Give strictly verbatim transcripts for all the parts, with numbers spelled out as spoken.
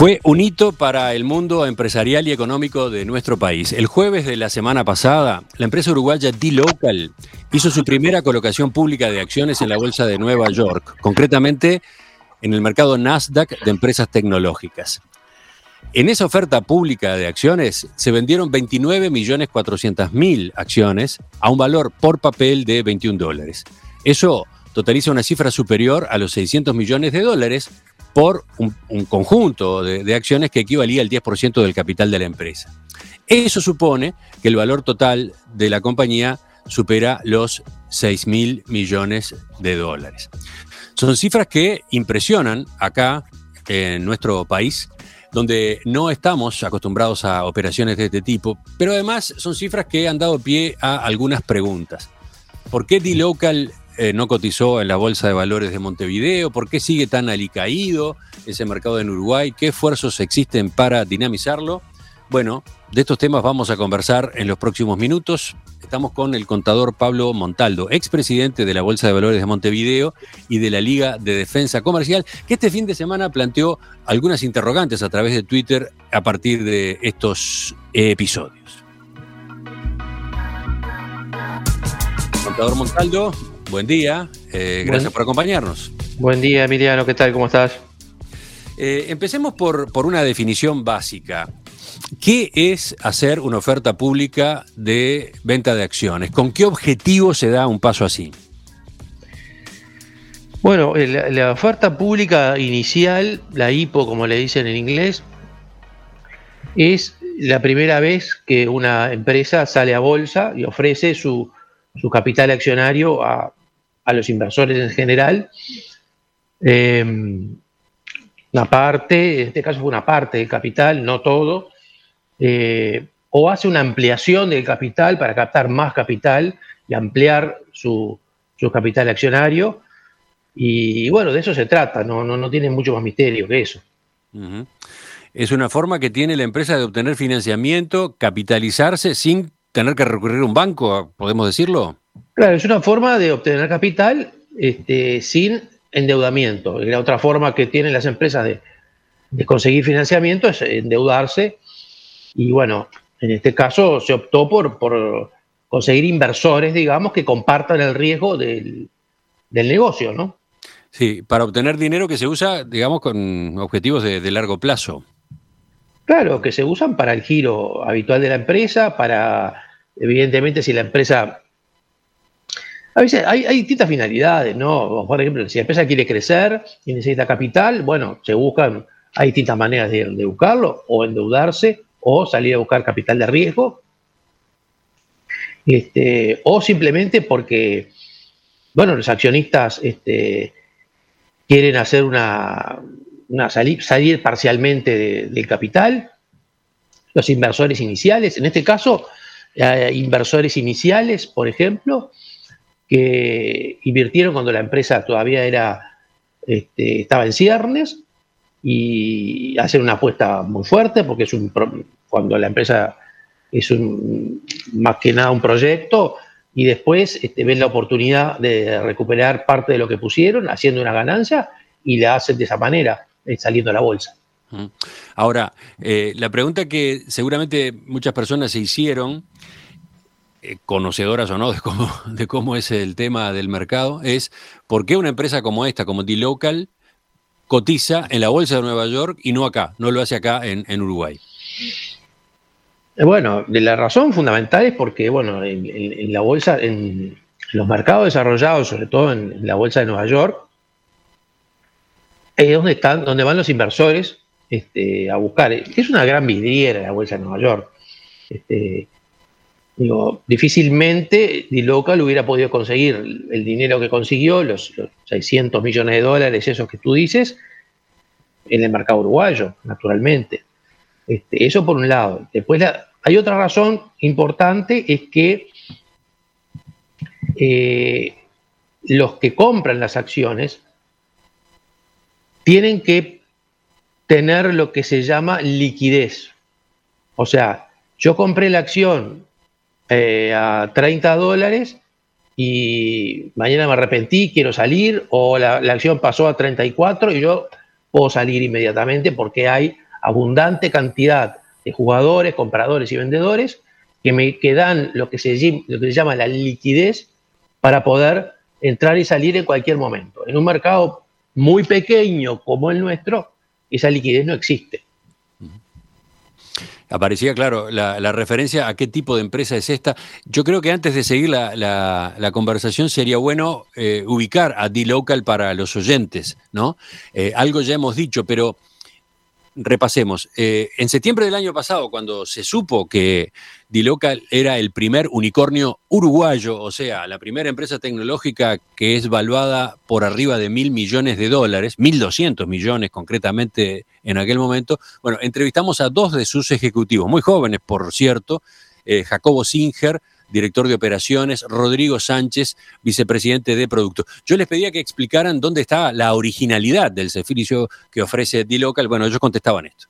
Fue un hito para el mundo empresarial y económico de nuestro país. El jueves de la semana pasada, la empresa uruguaya dLocal hizo su primera colocación pública de acciones en la bolsa de Nueva York, concretamente en el mercado Nasdaq de empresas tecnológicas. En esa oferta pública de acciones se vendieron veintinueve millones cuatrocientas mil acciones a un valor por papel de veintiún dólares. Eso totaliza una cifra superior a los seiscientos millones de dólares por un, un conjunto de, de acciones que equivalía al diez por ciento del capital de la empresa. Eso supone que el valor total de la compañía supera los seis mil millones de dólares. Son cifras que impresionan acá en nuestro país, donde no estamos acostumbrados a operaciones de este tipo, pero además son cifras que han dado pie a algunas preguntas. ¿Por qué dLocal eh, no cotizó en la Bolsa de Valores de Montevideo? ¿Por qué sigue tan alicaído ese mercado en Uruguay? ¿Qué esfuerzos existen para dinamizarlo? Bueno, de estos temas vamos a conversar en los próximos minutos. Estamos con el contador Pablo Montaldo, expresidente de la Bolsa de Valores de Montevideo y de la Liga de Defensa Comercial, que este fin de semana planteó algunas interrogantes a través de Twitter a partir de estos episodios. Contador Montaldo, buen día, eh, gracias buen, por acompañarnos. Buen día, Emiliano, ¿qué tal? ¿Cómo estás? Eh, empecemos por, por una definición básica. ¿Qué es hacer una oferta pública de venta de acciones? ¿Con qué objetivo se da un paso así? Bueno, la, la oferta pública inicial, la I P O como le dicen en inglés, es la primera vez que una empresa sale a bolsa y ofrece su, su capital accionario a, a los inversores en general. Eh, una parte, en este caso fue una parte del capital, no todo. Eh, o hace una ampliación del capital para captar más capital y ampliar su, su capital accionario. Y, y bueno, de eso se trata, no, no, no tiene mucho más misterio que eso. Uh-huh. Es una forma que tiene la empresa de obtener financiamiento, capitalizarse sin tener que recurrir a un banco, ¿podemos decirlo? Claro, es una forma de obtener capital este, sin endeudamiento. La otra forma que tienen las empresas de, de conseguir financiamiento es endeudarse. Y bueno, en este caso se optó por, por conseguir inversores, digamos, que compartan el riesgo del, del negocio, ¿no? Sí, para obtener dinero que se usa, digamos, con objetivos de, de largo plazo. Claro, que se usan para el giro habitual de la empresa, para, evidentemente, si la empresa... A veces hay, hay distintas finalidades, ¿no? Por ejemplo, si la empresa quiere crecer y necesita capital, bueno, se buscan, hay distintas maneras de, de buscarlo, o endeudarse, o salir a buscar capital de riesgo, este, o simplemente porque, bueno, los accionistas este, quieren hacer una, una salir, salir parcialmente de, del capital, los inversores iniciales, en este caso, eh, inversores iniciales, por ejemplo, que invirtieron cuando la empresa todavía era, este, estaba en ciernes, y hacen una apuesta muy fuerte porque es un cuando la empresa es un, más que nada un proyecto y después este, ven la oportunidad de recuperar parte de lo que pusieron haciendo una ganancia y la hacen de esa manera, eh, saliendo a la bolsa. Ahora, eh, la pregunta que seguramente muchas personas se hicieron, eh, conocedoras o no de cómo, de cómo es el tema del mercado, es ¿por qué una empresa como esta, como dLocal, cotiza en la Bolsa de Nueva York y no acá, no lo hace acá en, en Uruguay? Bueno, la razón fundamental es porque, bueno, en, en, en la bolsa, en, en los mercados desarrollados, sobre todo en, en la Bolsa de Nueva York, es donde están, donde van los inversores este, a buscar. Es una gran vidriera la Bolsa de Nueva York. Este, digo, difícilmente dLocal hubiera podido conseguir el dinero que consiguió, los, los seiscientos millones de dólares, esos que tú dices, en el mercado uruguayo, naturalmente. Este, eso por un lado. Después la, hay otra razón importante, es que eh, los que compran las acciones tienen que tener lo que se llama liquidez. O sea, yo compré la acción eh, a treinta dólares y mañana me arrepentí, quiero salir, o la, la acción pasó a treinta y cuatro y yo puedo salir inmediatamente porque hay abundante cantidad de jugadores, compradores y vendedores que me que dan lo que, se, lo que se llama la liquidez para poder entrar y salir en cualquier momento. En un mercado muy pequeño como el nuestro, esa liquidez no existe. Aparecía, claro, la, la referencia a qué tipo de empresa es esta. Yo creo que antes de seguir la, la, la conversación sería bueno eh, ubicar a dLocal para los oyentes, ¿no? Eh, algo ya hemos dicho, pero repasemos. Eh, en septiembre del año pasado, cuando se supo que dLocal era el primer unicornio uruguayo, o sea, la primera empresa tecnológica que es valuada por arriba de mil millones de dólares, mil doscientos millones concretamente en aquel momento, bueno, entrevistamos a dos de sus ejecutivos, muy jóvenes, por cierto, eh, Jacobo Singer, director de operaciones, Rodrigo Sánchez, vicepresidente de producto. Yo les pedía que explicaran dónde está la originalidad del servicio que ofrece dLocal. Bueno, ellos contestaban esto.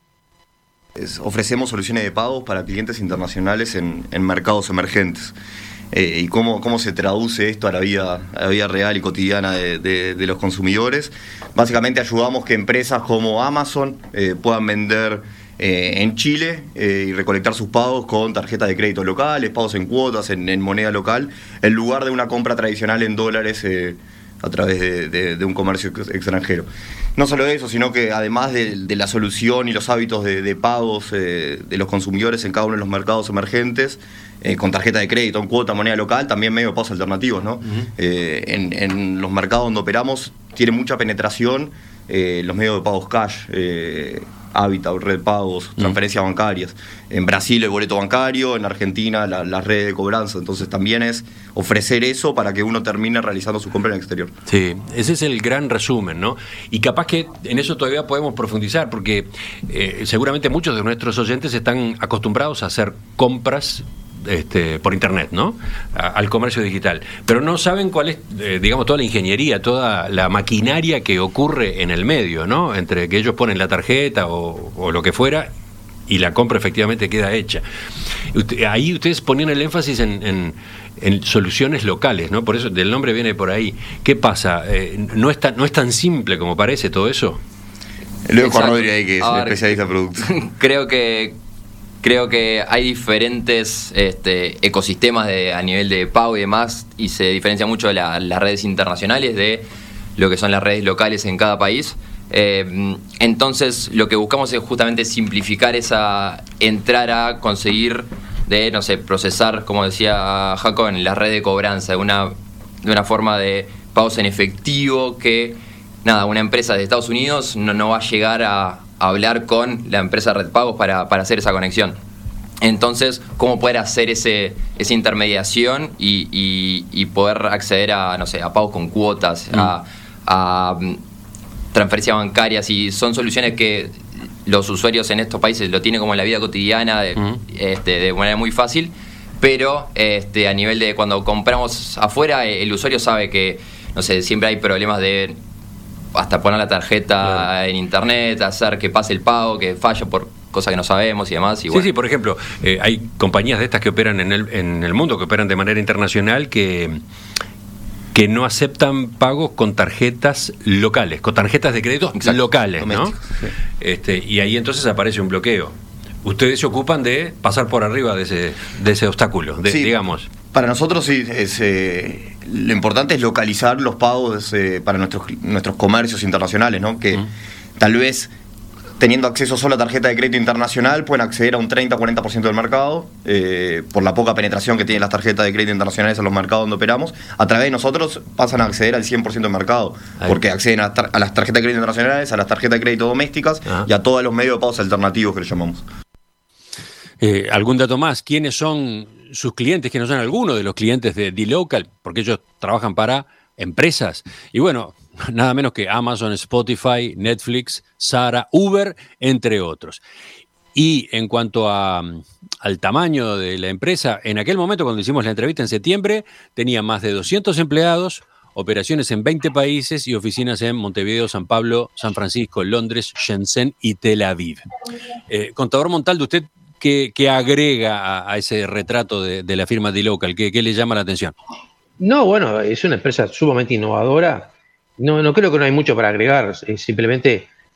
Es, ofrecemos soluciones de pagos para clientes internacionales en, en mercados emergentes. Eh, y cómo, cómo se traduce esto a la vida, a la vida real y cotidiana de, de, de los consumidores. Básicamente ayudamos que empresas como Amazon eh, puedan vender Eh, en Chile eh, y recolectar sus pagos con tarjetas de crédito locales, pagos en cuotas, en, en moneda local, en lugar de una compra tradicional en dólares eh, a través de, de, de un comercio extranjero. No solo eso, sino que además de, de la solución y los hábitos de, de pagos eh, de los consumidores en cada uno de los mercados emergentes, eh, con tarjeta de crédito, en cuota, moneda local, también medios de pagos alternativos, ¿no? Uh-huh. eh, en, en los mercados donde operamos tiene mucha penetración eh, los medios de pagos cash, eh, Habitat, red de pagos, transferencias mm. bancarias. En Brasil el boleto bancario, en Argentina la, la red de cobranza. Entonces también es ofrecer eso para que uno termine realizando su compra en el exterior. Sí, ese es el gran resumen, ¿no? Y capaz que en eso todavía podemos profundizar, porque eh, seguramente muchos de nuestros oyentes están acostumbrados a hacer compras Este, por internet, ¿no? A, al comercio digital, pero no saben cuál es, eh, digamos, toda la ingeniería, toda la maquinaria que ocurre en el medio, ¿no? Entre que ellos ponen la tarjeta o, o lo que fuera y la compra efectivamente queda hecha. Usted, ahí ustedes ponían el énfasis en, en, en soluciones locales, ¿no? Por eso del nombre viene por ahí. ¿Qué pasa? Eh, ¿no, es tan, ¿No es tan simple como parece todo eso? Luego Juan Rodríguez ahí, que es el especialista de producto. Creo que Creo que hay diferentes este, ecosistemas de, a nivel de pago y demás, y se diferencia mucho la, las redes internacionales de lo que son las redes locales en cada país. Eh, entonces, lo que buscamos es justamente simplificar esa, entrar a conseguir de, no sé, procesar, como decía Jaco, en la red de cobranza, de una, de una forma de pagos en efectivo que, nada, una empresa de Estados Unidos no, no va a llegar a hablar con la empresa Red Pagos para, para hacer esa conexión. Entonces, ¿cómo poder hacer ese, esa intermediación y, y, y poder acceder a, no sé, a pagos con cuotas, mm. a, a transferencias bancarias? Y son soluciones que los usuarios en estos países lo tienen como en la vida cotidiana de, mm. este, de manera muy fácil, pero este, a nivel de cuando compramos afuera, el usuario sabe que, no sé, siempre hay problemas de hasta poner la tarjeta claro. en internet, hacer que pase el pago, que falla por cosas que no sabemos y demás. Y bueno. Sí, sí, por ejemplo, eh, hay compañías de estas que operan en el, en el mundo, que operan de manera internacional, que, que no aceptan pagos con tarjetas locales, con tarjetas de crédito Exacto. locales, ¿no? Sí. Este, y ahí entonces aparece un bloqueo. Ustedes se ocupan de pasar por arriba de ese, de ese obstáculo, de, sí. digamos. Para nosotros sí, es, eh, lo importante es localizar los pagos eh, para nuestros nuestros comercios internacionales, ¿no? Que uh-huh. tal vez teniendo acceso solo a tarjeta de crédito internacional pueden acceder a un treinta a cuarenta por ciento del mercado eh, por la poca penetración que tienen las tarjetas de crédito internacionales en los mercados donde operamos. A través de nosotros pasan a acceder al cien por ciento del mercado Ahí. porque acceden a, tar- a las tarjetas de crédito internacionales, a las tarjetas de crédito domésticas uh-huh. y a todos los medios de pagos alternativos que le llamamos. Eh, ¿Algún dato más? ¿Quiénes son sus clientes, que no son algunos de los clientes de dLocal? Porque ellos trabajan para empresas. Y bueno, nada menos que Amazon, Spotify, Netflix, Zara, Uber, entre otros. Y en cuanto a, al tamaño de la empresa, en aquel momento cuando hicimos la entrevista en septiembre, tenía más de doscientos empleados, operaciones en veinte países y oficinas en Montevideo, San Pablo, San Francisco, Londres, Shenzhen y Tel Aviv. Eh, contador Montaldo, usted ¿Qué, qué agrega a, a ese retrato de, de la firma dLocal? ¿Qué, ¿Qué le llama la atención? No, bueno, es una empresa sumamente innovadora. No, no creo que no hay mucho para agregar. Es simplemente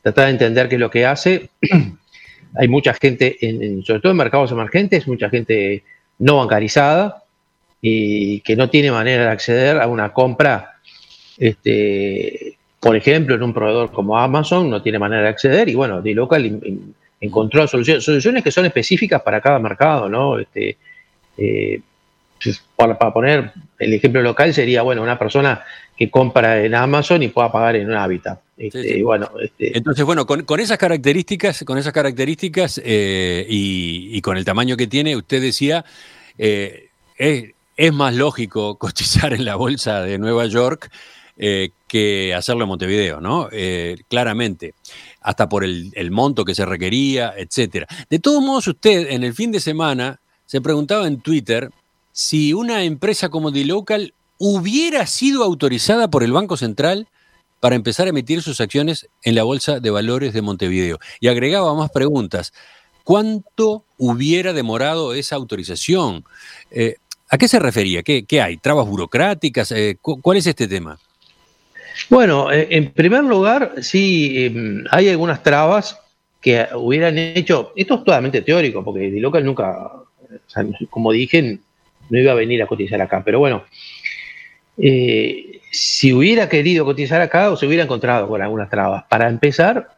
tratar de entender qué es lo que hace. Hay mucha gente, en, en, sobre todo en mercados emergentes, mucha gente no bancarizada y que no tiene manera de acceder a una compra, este, por ejemplo, en un proveedor como Amazon, no tiene manera de acceder, y bueno, dLocal in, in, encontró soluciones, soluciones que son específicas para cada mercado, ¿no? Este, eh, para, para poner el ejemplo local sería, bueno, una persona que compra en Amazon y pueda pagar en un Hábitat. Este, sí, sí. Bueno, este, Entonces, bueno, con, con esas características, con esas características eh, y, y con el tamaño que tiene, usted decía, eh, es, es más lógico cotizar en la bolsa de Nueva York eh, que hacerlo en Montevideo, ¿no? Eh, claramente, hasta por el, el monto que se requería, etcétera. De todos modos, usted en el fin de semana se preguntaba en Twitter si una empresa como dLocal hubiera sido autorizada por el Banco Central para empezar a emitir sus acciones en la Bolsa de Valores de Montevideo. Y agregaba más preguntas. ¿Cuánto hubiera demorado esa autorización? Eh, ¿A qué se refería? ¿Qué, qué hay? ¿Trabas burocráticas? Eh, ¿Cuál es este tema? Bueno, eh, en primer lugar, sí, eh, hay algunas trabas que hubieran hecho, esto es totalmente teórico, porque dLocal nunca, o sea, como dije, no iba a venir a cotizar acá, pero bueno, eh, si hubiera querido cotizar acá o se hubiera encontrado con algunas trabas. Para empezar,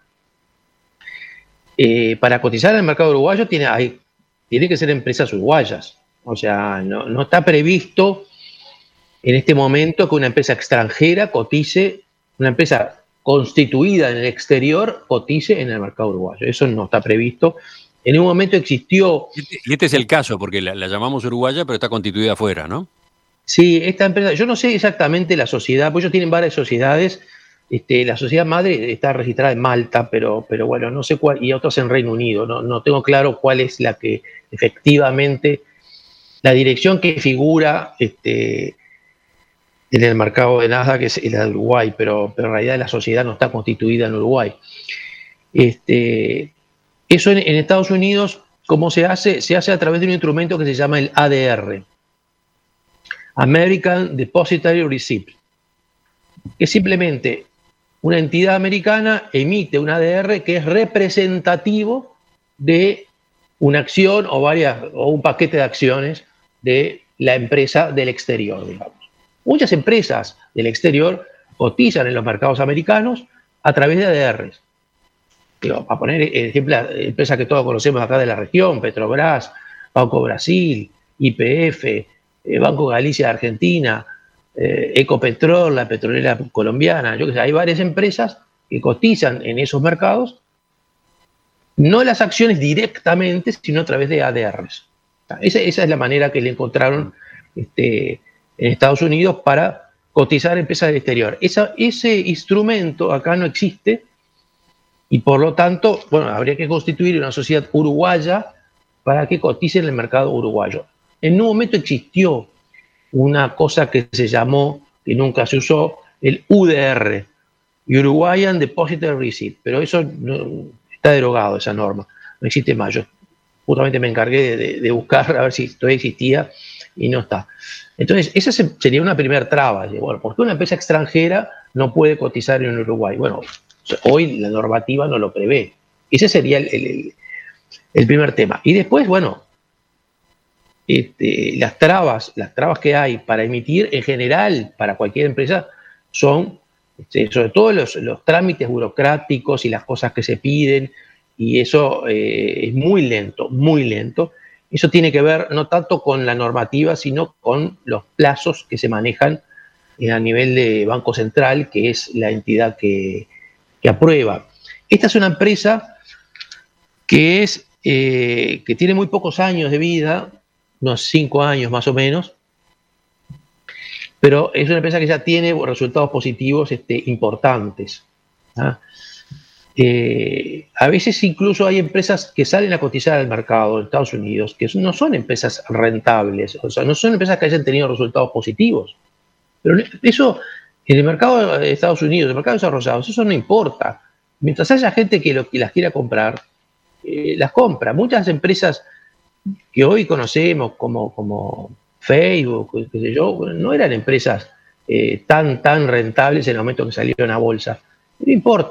eh, para cotizar en el mercado uruguayo tiene, hay, tiene que ser empresas uruguayas, o sea, no, no está previsto en este momento que una empresa extranjera cotice, una empresa constituida en el exterior cotice en el mercado uruguayo. Eso no está previsto. En un momento existió... Y este es el caso, porque la, la llamamos uruguaya, pero está constituida afuera, ¿no? Sí, esta empresa, yo no sé exactamente la sociedad, pues ellos tienen varias sociedades. Este, la sociedad madre está registrada en Malta, pero, pero bueno, no sé cuál, y otras en Reino Unido. No, no tengo claro cuál es la que efectivamente, la dirección que figura este, en el mercado de Nasdaq es la de Uruguay, pero, pero en realidad la sociedad no está constituida en Uruguay. Este, eso en, en Estados Unidos, ¿cómo se hace? Se hace a través de un instrumento que se llama el A D R, American Depositary Receipt, que es simplemente una entidad americana emite un A D R que es representativo de una acción o varias o un paquete de acciones de la empresa del exterior, digamos. Muchas empresas del exterior cotizan en los mercados americanos a través de A D Rs. Digo, para poner ejemplo, empresas que todos conocemos acá de la región, Petrobras, Banco Brasil, Y P F, eh, Banco Galicia de Argentina, eh, Ecopetrol, la petrolera colombiana, yo que sé, hay varias empresas que cotizan en esos mercados, no las acciones directamente, sino a través de A D Rs. Esa, esa es la manera que le encontraron este, en Estados Unidos para cotizar empresas del exterior. Esa, ese instrumento acá no existe y por lo tanto, bueno, habría que constituir una sociedad uruguaya para que cotice en el mercado uruguayo. En un momento existió una cosa que se llamó, que nunca se usó, el U D R, Uruguayan Depositary Receipt, pero eso no, está derogado, esa norma, no existe más. Yo justamente me encargué de, de, de buscar a ver si todavía existía y no está. Entonces, esa sería una primera traba. Bueno, ¿por qué una empresa extranjera no puede cotizar en Uruguay? Bueno, hoy la normativa no lo prevé. Ese sería el, el, el primer tema. Y después, bueno, este, las trabas, las trabas que hay para emitir en general para cualquier empresa son, este, sobre todo los, los trámites burocráticos y las cosas que se piden, y eso eh, es muy lento, muy lento. Eso tiene que ver no tanto con la normativa, sino con los plazos que se manejan a nivel de Banco Central, que es la entidad que, que aprueba. Esta es una empresa que, es, eh, que tiene muy pocos años de vida, unos cinco años más o menos, pero es una empresa que ya tiene resultados positivos este, importantes. ¿Ah? Eh, a veces incluso hay empresas que salen a cotizar al mercado de Estados Unidos, que no son empresas rentables, o sea, no son empresas que hayan tenido resultados positivos. Pero eso, en el mercado de Estados Unidos, en el mercado desarrollado, eso no importa. Mientras haya gente que, lo, que las quiera comprar, eh, las compra. Muchas empresas que hoy conocemos como, como Facebook, qué sé yo, no eran empresas eh, tan, tan rentables en el momento que salieron a bolsa. No importa.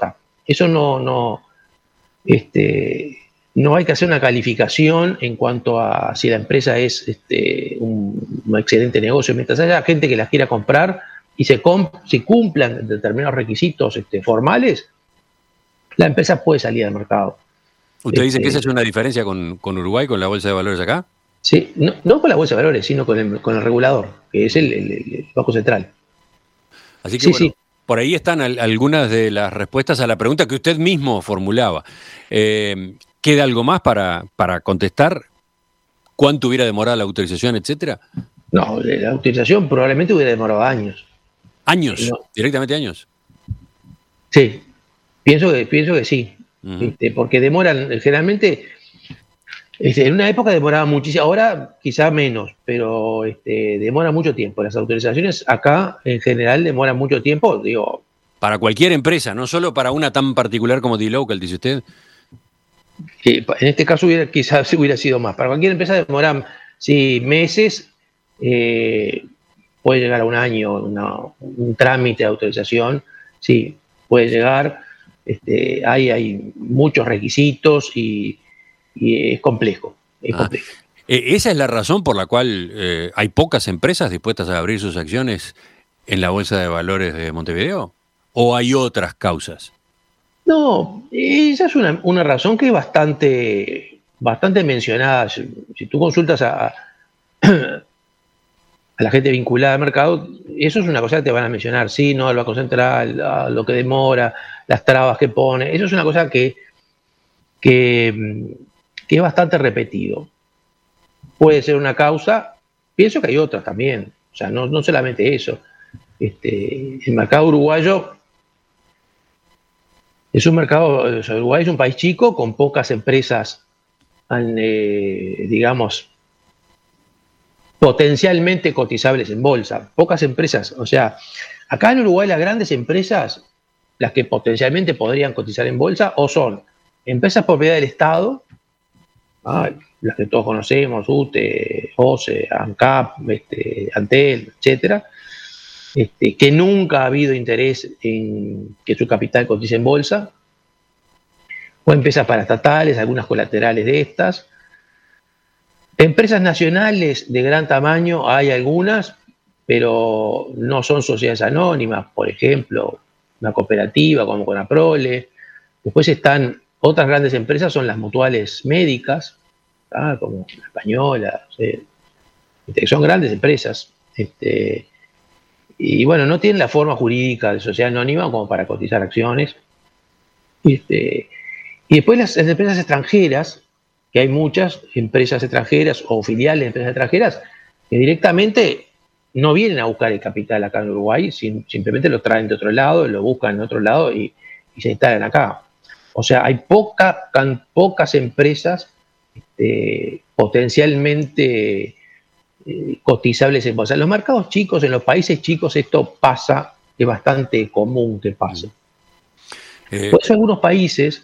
eso no, no, este, no hay que hacer una calificación en cuanto a si la empresa es este, un, un excelente negocio. Mientras haya gente que las quiera comprar y se, comp se cumplan determinados requisitos este, formales, la empresa puede salir al mercado. ¿Usted dice este, que esa es una diferencia con, con Uruguay, con la bolsa de valores acá? Sí, no, no con la bolsa de valores, sino con el, con el regulador, que es el, el, el Banco Central. Así que sí, bueno, sí. Por ahí están al, algunas de las respuestas a la pregunta que usted mismo formulaba. Eh, ¿Queda algo más para, para contestar? ¿Cuánto hubiera demorado la autorización, etcétera? No, la autorización probablemente hubiera demorado años. ¿Años? No. ¿Directamente años? Sí, pienso que, pienso que sí. Uh-huh. este, porque demoran, generalmente, este, en una época demoraba muchísimo, ahora quizá menos, pero este, demora mucho tiempo. Las autorizaciones acá, en general, demoran mucho tiempo, digo. Para cualquier empresa, no solo para una tan particular como dLocal, dice usted. Que en este caso hubiera, quizás hubiera sido más. Para cualquier empresa demoran, sí, meses, eh, puede llegar a un año, una, un trámite de autorización, sí, puede llegar. Este, hay, hay muchos requisitos y, y es complejo. Es ah. complejo. Eh, ¿Esa es la razón por la cual eh, hay pocas empresas dispuestas a abrir sus acciones en la Bolsa de Valores de Montevideo? ¿O hay otras causas? No, esa es una, una razón que es bastante, bastante mencionada. Si, si tú consultas a, a la gente vinculada al mercado, eso es una cosa que te van a mencionar. Sí, no, el Banco Central, lo que demora, las trabas que pone. Eso es una cosa que, que, que es bastante repetido. Puede ser una causa. Pienso que hay otras también. O sea, no, no solamente eso. Este, el mercado uruguayo es un mercado, o sea, Uruguay es un país chico con pocas empresas, eh, digamos, potencialmente cotizables en bolsa. Pocas empresas, o sea, acá en Uruguay las grandes empresas, las que potencialmente podrían cotizar en bolsa, o son empresas propiedad del Estado, ah, las que todos conocemos, U T E, O C E, ANCAP, este, Antel, etcétera, este, que nunca ha habido interés en que su capital cotice en bolsa, o empresas paraestatales, algunas colaterales de estas. Empresas nacionales de gran tamaño hay algunas, pero no son sociedades anónimas, por ejemplo, una cooperativa como Conaprole. Después están otras grandes empresas, son las mutuales médicas, ¿tá? Como la Española, no sé, este, son grandes empresas. Este, y bueno, no tienen la forma jurídica de sociedad anónima como para cotizar acciones. Este, y después las, las empresas extranjeras, que hay muchas empresas extranjeras o filiales de empresas extranjeras que directamente no vienen a buscar el capital acá en Uruguay, sin, simplemente lo traen de otro lado, lo buscan en otro lado y, y se instalan acá. O sea, hay poca, tan pocas empresas este, potencialmente eh, cotizables en bolsa. En los mercados chicos, en los países chicos, esto pasa, es bastante común que pase. Eh, Por eso algunos países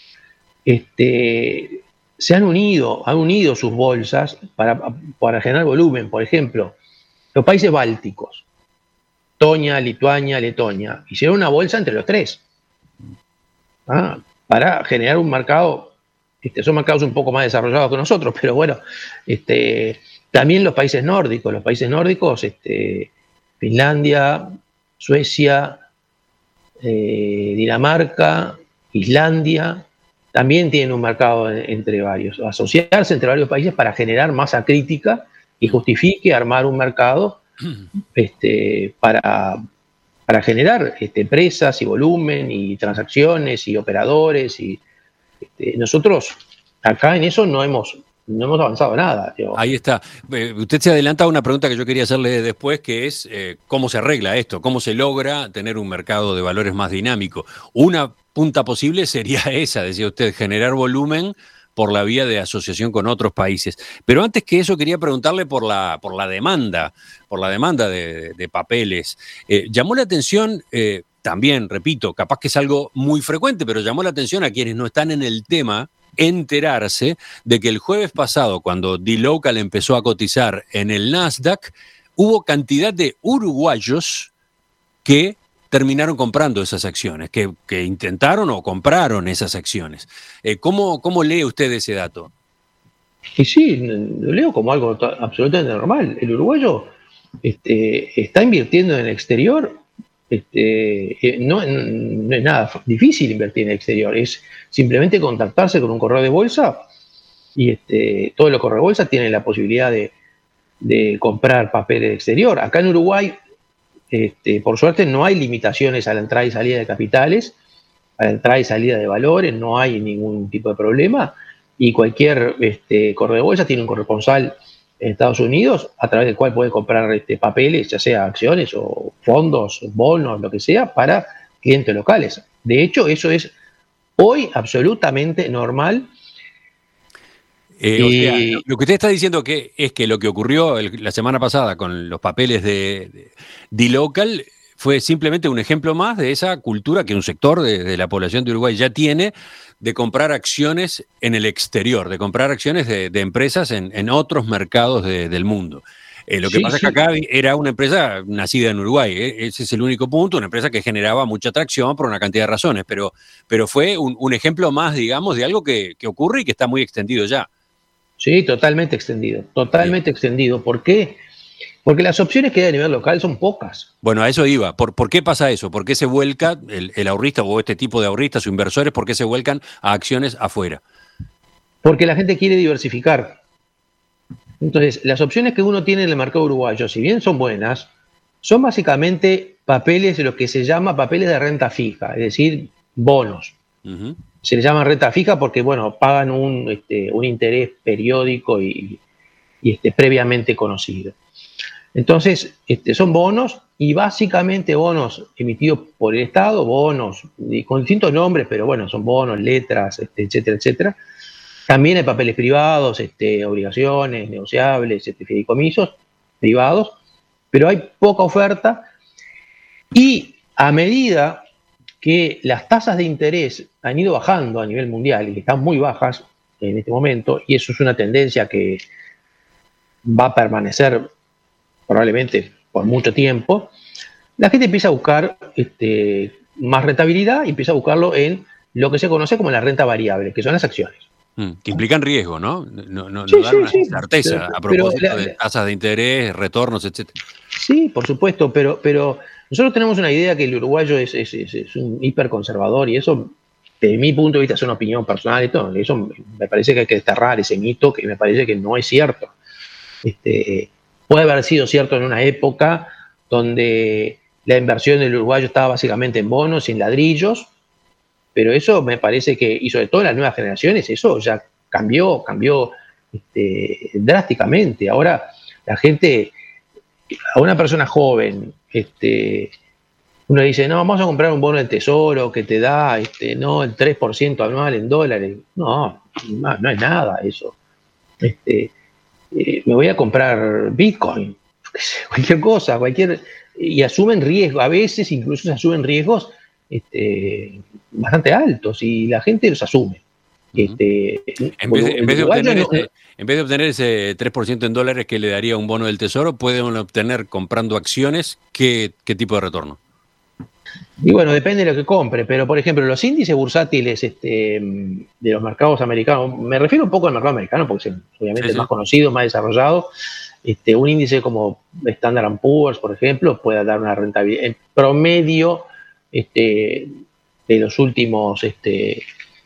este, se han unido, han unido sus bolsas para, para generar volumen. Por ejemplo, los países bálticos, Estonia, Lituania, Letonia, hicieron una bolsa entre los tres, ¿ah? Para generar un mercado. Este, son mercados un poco más desarrollados que nosotros, pero bueno, este, también los países nórdicos, los países nórdicos, este, Finlandia, Suecia, eh, Dinamarca, Islandia, también tienen un mercado entre varios. Asociarse entre varios países para generar masa crítica y justifique armar un mercado este, para, para generar este, empresas y volumen y transacciones y operadores. Y este, nosotros acá en eso no hemos, no hemos avanzado nada. Yo. Ahí está. Eh, usted se adelanta a una pregunta que yo quería hacerle después, que es eh, ¿cómo se arregla esto? ¿Cómo se logra tener un mercado de valores más dinámico? Una punta posible sería esa, decía usted, generar volumen por la vía de asociación con otros países. Pero antes que eso quería preguntarle por la, por la demanda, por la demanda de, de papeles. Eh, llamó la atención, eh, también, repito, capaz que es algo muy frecuente, pero llamó la atención a quienes no están en el tema enterarse de que el jueves pasado, cuando dLocal empezó a cotizar en el Nasdaq, hubo cantidad de uruguayos que terminaron comprando esas acciones, que, que intentaron o compraron esas acciones. Eh, ¿cómo, ¿Cómo lee usted ese dato? Y sí, lo leo como algo absolutamente normal. El uruguayo este, está invirtiendo en el exterior. Este, no, no es nada difícil invertir en el exterior, es simplemente contactarse con un corredor de bolsa y este, todos los corredores de bolsa tienen la posibilidad de, de comprar papeles de exterior. Acá en Uruguay, este, por suerte, no hay limitaciones a la entrada y salida de capitales, a la entrada y salida de valores, no hay ningún tipo de problema y cualquier este, corredor de bolsa tiene un corresponsal en Estados Unidos, a través del cual puede comprar este, papeles, ya sea acciones o fondos, bonos, lo que sea, para clientes locales. De hecho, eso es hoy absolutamente normal. Eh, o sea, lo que usted está diciendo que es que lo que ocurrió el, la semana pasada con los papeles de, de D-Local fue simplemente un ejemplo más de esa cultura que un sector de, de la población de Uruguay ya tiene de comprar acciones en el exterior, de comprar acciones de, de empresas en, en otros mercados de, del mundo. Eh, lo que sí, pasa sí. es que acá era una empresa nacida en Uruguay, ¿eh? Ese es el único punto, una empresa que generaba mucha atracción por una cantidad de razones, pero, pero fue un, un ejemplo más, digamos, de algo que, que ocurre y que está muy extendido ya. Sí, totalmente extendido, totalmente Bien. extendido. ¿Por qué? Porque las opciones que hay a nivel local son pocas. Bueno, a eso iba. ¿Por, ¿por qué pasa eso? ¿Por qué se vuelca el, el ahorrista o este tipo de ahorristas o inversores, por qué se vuelcan a acciones afuera? Porque la gente quiere diversificar. Entonces, las opciones que uno tiene en el mercado uruguayo, si bien son buenas, son básicamente papeles de lo que se llama papeles de renta fija, es decir, bonos. Uh-huh. Se les llama renta fija porque, bueno, pagan un, este, un interés periódico y, y este, previamente conocido. Entonces, este, son bonos y básicamente bonos emitidos por el Estado, bonos y con distintos nombres, pero bueno, son bonos, letras, este, etcétera, etcétera. También hay papeles privados, este, obligaciones negociables, este, fideicomisos privados, pero hay poca oferta y a medida que las tasas de interés han ido bajando a nivel mundial y están muy bajas en este momento, y eso es una tendencia que va a permanecer probablemente por mucho tiempo, la gente empieza a buscar este, más rentabilidad y empieza a buscarlo en lo que se conoce como la renta variable, que son las acciones. Mm, que implican riesgo, ¿no? No, no, sí, no dan sí, una sí. certeza Pero, a propósito la, de tasas de interés, retornos, etcétera. Sí, por supuesto, pero, pero nosotros tenemos una idea que el uruguayo es, es, es, es un hiperconservador y eso, desde mi punto de vista, es una opinión personal y todo. Eso me parece que hay que desterrar ese mito que me parece que no es cierto. Este, puede haber sido cierto en una época donde la inversión del uruguayo estaba básicamente en bonos y en ladrillos, pero eso me parece que, y sobre todo en las nuevas generaciones, eso ya cambió, cambió este, drásticamente. Ahora la gente, a una persona joven, este, uno dice, no, vamos a comprar un bono del tesoro que te da este, no, el tres por ciento anual en dólares. No, no, no es nada eso. Este, eh, me voy a comprar Bitcoin, cualquier cosa, cualquier, y asumen riesgos, a veces incluso se asumen riesgos este, bastante altos y la gente los asume. Este, en, vez de, en, vez de obtener no, ese, en vez de obtener ese tres por ciento en dólares que le daría un bono del tesoro, pueden obtener comprando acciones. ¿Qué, qué tipo de retorno? Y bueno, depende de lo que compre, pero por ejemplo, los índices bursátiles este, de los mercados americanos, me refiero un poco al mercado americano porque es obviamente sí, sí. más conocido, más desarrollado. Este, un índice como Standard and Poor's, por ejemplo, puede dar una rentabilidad en promedio este, de los últimos este,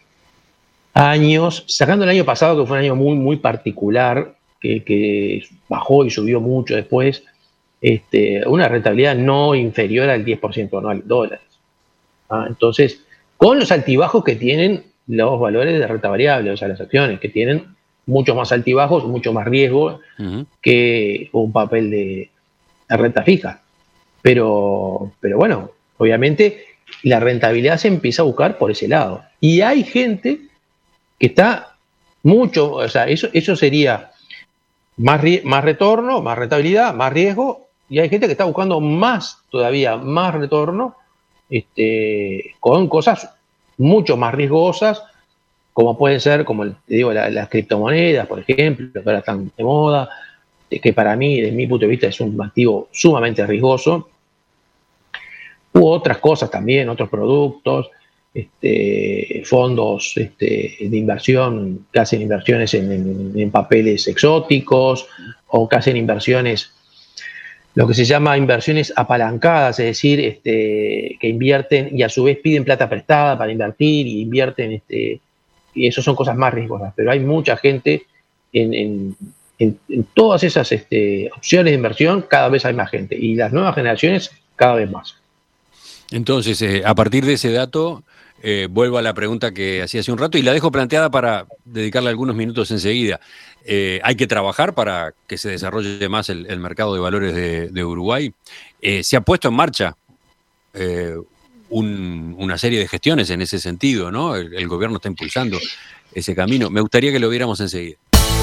años, sacando el año pasado, que fue un año muy, muy particular, que, que bajó y subió mucho después, este, una rentabilidad no inferior al diez por ciento anual en dólares. ¿Ah? Entonces, con los altibajos que tienen los valores de renta variable, o sea, las acciones, que tienen muchos más altibajos, mucho más riesgo uh-huh. que un papel de, de renta fija. Pero, pero bueno, obviamente la rentabilidad se empieza a buscar por ese lado. Y hay gente que está mucho, o sea, eso, eso sería más, más retorno, más rentabilidad, más riesgo, y hay gente que está buscando más, todavía más retorno, este, con cosas mucho más riesgosas, como pueden ser, como te digo, la, las criptomonedas, por ejemplo, que ahora están de moda, que para mí, desde mi punto de vista, es un activo sumamente riesgoso, u otras cosas también, otros productos, este, fondos este, de inversión que hacen inversiones en, en, en papeles exóticos o que hacen inversiones, lo que se llama inversiones apalancadas, es decir, este, que invierten y a su vez piden plata prestada para invertir y invierten, este, y eso son cosas más riesgosas, pero hay mucha gente en, en, en, en todas esas este, opciones de inversión, cada vez hay más gente y las nuevas generaciones cada vez más. Entonces, eh, a partir de ese dato, eh, vuelvo a la pregunta que hacía hace un rato y la dejo planteada para dedicarle algunos minutos enseguida. Eh, hay que trabajar para que se desarrolle más el, el mercado de valores de, de Uruguay. Eh, se ha puesto en marcha eh, un, una serie de gestiones en ese sentido, ¿no? El, el gobierno está impulsando ese camino. Me gustaría que lo viéramos enseguida.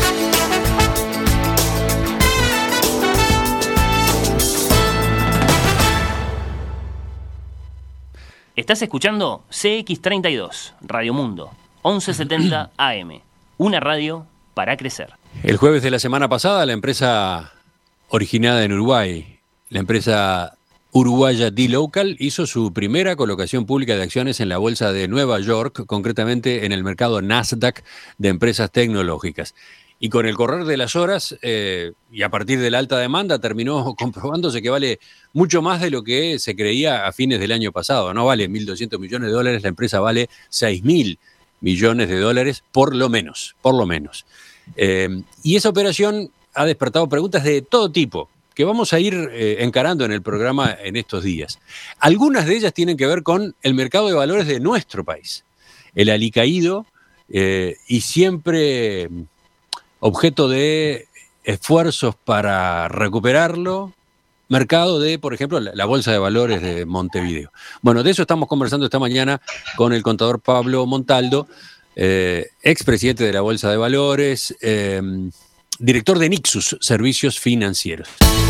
Estás escuchando C X treinta y dos, Radio Mundo, once setenta A M, una radio para crecer. El jueves de la semana pasada, la empresa originada en Uruguay, la empresa uruguaya D-Local, hizo su primera colocación pública de acciones en la bolsa de Nueva York, concretamente en el mercado Nasdaq de empresas tecnológicas. Y con el correr de las horas, eh, y a partir de la alta demanda, terminó comprobándose que vale mucho más de lo que se creía a fines del año pasado. No vale mil doscientos millones de dólares, la empresa vale seis mil millones de dólares, por lo menos, por lo menos. Eh, y esa operación ha despertado preguntas de todo tipo, que vamos a ir eh, encarando en el programa en estos días. Algunas de ellas tienen que ver con el mercado de valores de nuestro país. El alicaído eh, y siempre objeto de esfuerzos para recuperarlo, mercado de, por ejemplo, la, la Bolsa de Valores de Montevideo. Bueno, de eso estamos conversando esta mañana con el contador Pablo Montaldo, eh, expresidente de la Bolsa de Valores, eh, director de Nixus Servicios Financieros.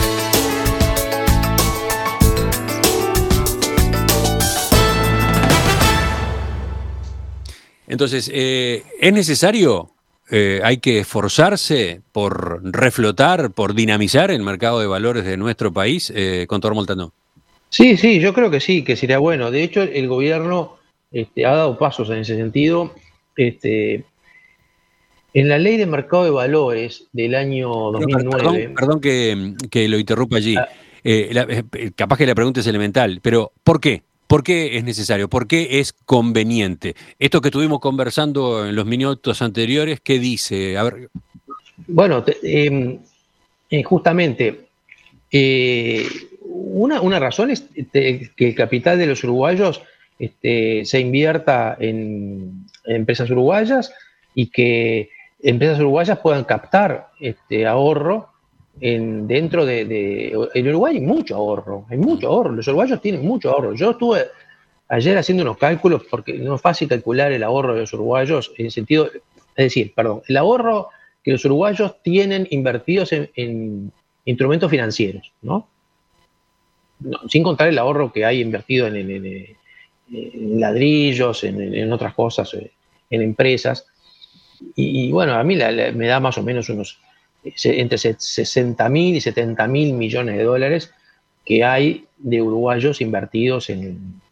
Entonces, eh, ¿es necesario? Eh, hay que esforzarse por reflotar, por dinamizar el mercado de valores de nuestro país, eh, contador Montaldo. Sí, sí, yo creo que sí, que sería bueno. De hecho, el gobierno este, ha dado pasos en ese sentido. Este, en la ley de mercado de valores del año dos mil nueve... Perdón, perdón que, que lo interrumpa allí. Ah, eh, la, eh, capaz que la pregunta es elemental, pero ¿por qué? ¿Por qué es necesario? ¿Por qué es conveniente? Esto que estuvimos conversando en los minutos anteriores, ¿qué dice? A ver. Bueno, te, eh, eh, justamente, eh, una, una razón es te, que el capital de los uruguayos este, se invierta en, en empresas uruguayas y que empresas uruguayas puedan captar este, ahorro En, dentro de, de... En Uruguay hay mucho ahorro, hay mucho ahorro, los uruguayos tienen mucho ahorro. Yo estuve ayer haciendo unos cálculos porque no es fácil calcular el ahorro de los uruguayos en el sentido, es decir, perdón, el ahorro que los uruguayos tienen invertidos en, en instrumentos financieros, ¿no? No, sin contar el ahorro que hay invertido en, en, en, en ladrillos, en, en otras cosas, en empresas. Y, y bueno, a mí la, la, me da más o menos unos entre sesenta mil y setenta mil millones de dólares que hay de uruguayos invertidos en,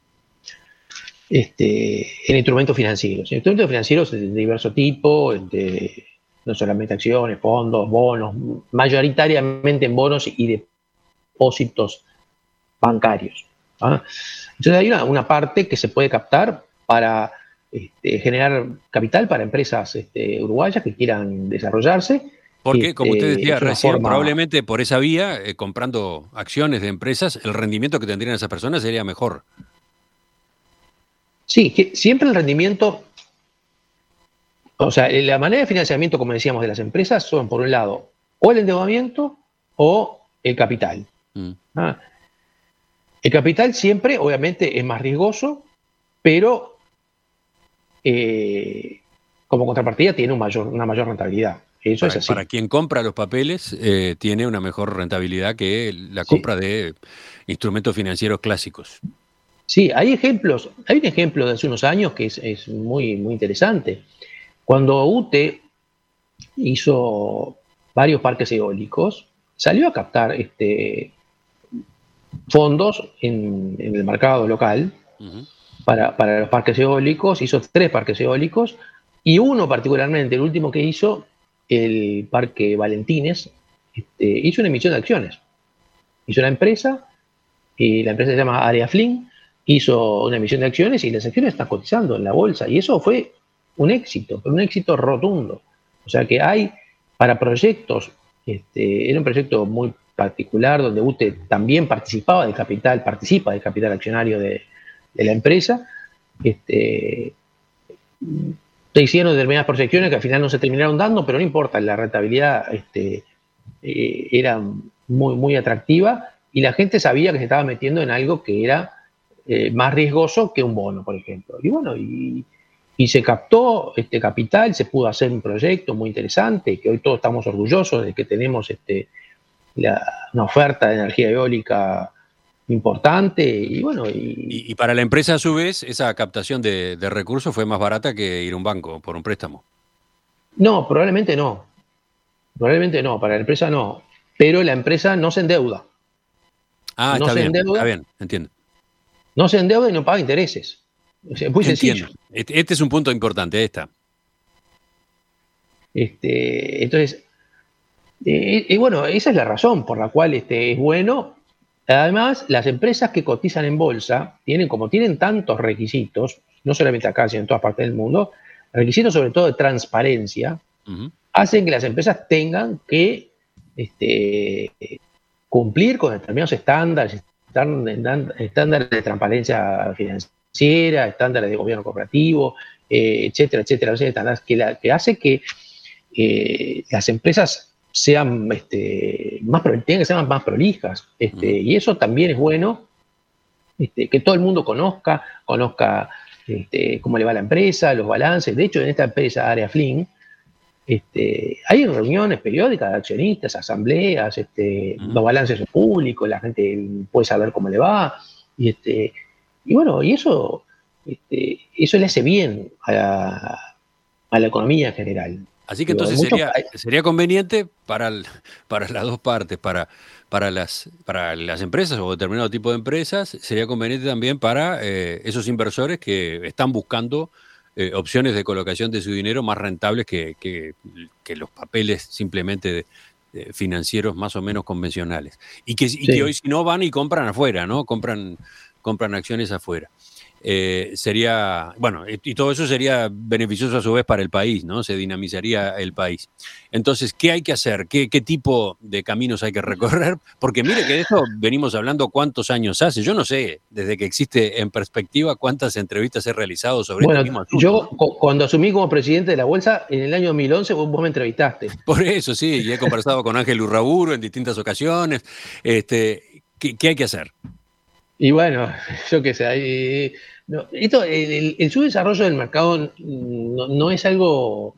este, en instrumentos financieros. Instrumentos financieros de diverso tipo, de, no solamente acciones, fondos, bonos, mayoritariamente en bonos y depósitos bancarios. ¿Ah? Entonces hay una, una parte que se puede captar para este, generar capital para empresas este, uruguayas que quieran desarrollarse. Porque, como usted decía eh, recién, forma... probablemente por esa vía, eh, comprando acciones de empresas, el rendimiento que tendrían esas personas sería mejor. Sí, que siempre el rendimiento, o sea, la manera de financiamiento, como decíamos, de las empresas son, por un lado, o el endeudamiento o el capital. Mm. Ah. El capital siempre, obviamente, es más riesgoso, pero eh, como contrapartida tiene un mayor, una mayor rentabilidad. Eso para, es así. Para quien compra los papeles, eh, tiene una mejor rentabilidad que la compra sí. de instrumentos financieros clásicos. Sí, hay ejemplos. Hay un ejemplo de hace unos años que es, es muy, muy interesante. Cuando U T E hizo varios parques eólicos, salió a captar este, fondos en, en el mercado local uh-huh. para, para los parques eólicos, hizo tres parques eólicos, y uno particularmente, el último que hizo, el Parque Valentines, este, hizo una emisión de acciones. Hizo una empresa, y la empresa se llama Area Flynn, hizo una emisión de acciones y las acciones están cotizando en la bolsa, y eso fue un éxito, pero un éxito rotundo. O sea que hay, para proyectos, este, era un proyecto muy particular donde U T E también participaba del capital, participa del capital accionario de, de la empresa. Este, se hicieron determinadas proyecciones que al final no se terminaron dando, pero no importa, la rentabilidad este, eh, era muy, muy atractiva y la gente sabía que se estaba metiendo en algo que era eh, más riesgoso que un bono, por ejemplo. Y bueno, y, y se captó este capital, se pudo hacer un proyecto muy interesante, que hoy todos estamos orgullosos de que tenemos este, la, una oferta de energía eólica importante y bueno. Y, y, y para la empresa a su vez, esa captación de, de recursos fue más barata que ir a un banco por un préstamo. No, probablemente no. Probablemente no, para la empresa no. Pero la empresa no se endeuda. Ah, no está se bien, endeuda, está bien, entiendo. No se endeuda y no paga intereses. O sea, es muy entiendo. sencillo. Este, este es un punto importante, esta. Este, entonces, eh, y bueno, esa es la razón por la cual este, es bueno. Además, las empresas que cotizan en bolsa tienen, como tienen tantos requisitos, no solamente acá, sino en todas partes del mundo, requisitos sobre todo de transparencia, uh-huh. hacen que las empresas tengan que este, cumplir con determinados estándares, estándares de transparencia financiera, estándares de gobierno corporativo, eh, etcétera, etcétera, etcétera, que, la, que hace que eh, las empresas sean este, más, tienen que ser más, más prolijas, este, uh-huh. y eso también es bueno, este, que todo el mundo conozca, conozca este, cómo le va a la empresa, los balances. De hecho, en esta empresa Area Flynn, este, hay reuniones periódicas de accionistas, asambleas, este, uh-huh. los balances son públicos, la gente puede saber cómo le va, y, este, y bueno, y eso, este, eso le hace bien a la, a la economía en general. Así que entonces sería, sería conveniente para, el, para las dos partes, para, para, las, para las empresas o determinado tipo de empresas, sería conveniente también para eh, esos inversores que están buscando eh, opciones de colocación de su dinero más rentables que, que, que los papeles simplemente de, de financieros más o menos convencionales. Y que, sí. y que hoy si no van y compran afuera, ¿no? Compran, compran acciones afuera. Eh, sería, bueno, y todo eso sería beneficioso a su vez para el país, ¿no? Se dinamizaría el país. Entonces, ¿qué hay que hacer? ¿Qué, qué tipo de caminos hay que recorrer? Porque mire que de esto venimos hablando cuántos años hace. Yo no sé, desde que existe En Perspectiva, cuántas entrevistas he realizado sobre bueno, este mismo asunto. Yo, cuando asumí como presidente de la Bolsa, en el año dos mil once, vos, vos me entrevistaste. Por eso, sí, y he conversado con Ángel Urraburu en distintas ocasiones. Este, ¿qué, qué hay que hacer? Y bueno, yo qué sé, hay, no, esto, el, el subdesarrollo del mercado no, no es algo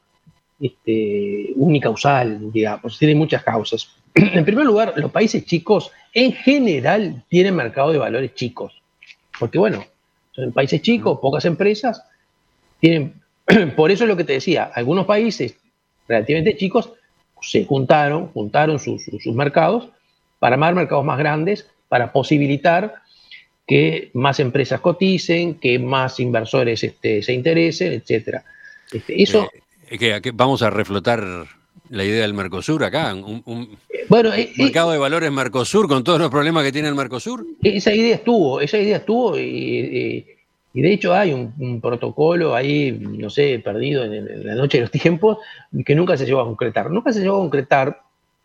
este, unicausal, digamos, tiene muchas causas. En primer lugar, los países chicos en general tienen mercado de valores chicos, porque bueno, son países chicos, pocas empresas, tienen, por eso es lo que te decía, algunos países relativamente chicos se juntaron, juntaron sus, sus, sus mercados para armar mercados más grandes, para posibilitar que más empresas coticen, que más inversores este, se interesen, etcétera. Este, eso, eh, que, que vamos a reflotar la idea del Mercosur acá, un, un bueno, eh, mercado eh, de valores Mercosur con todos los problemas que tiene el Mercosur. Esa idea estuvo, esa idea estuvo y, y, y de hecho hay un, un protocolo ahí, no sé, perdido en, en la noche de los tiempos, que nunca se llegó a concretar. Nunca se llegó a concretar,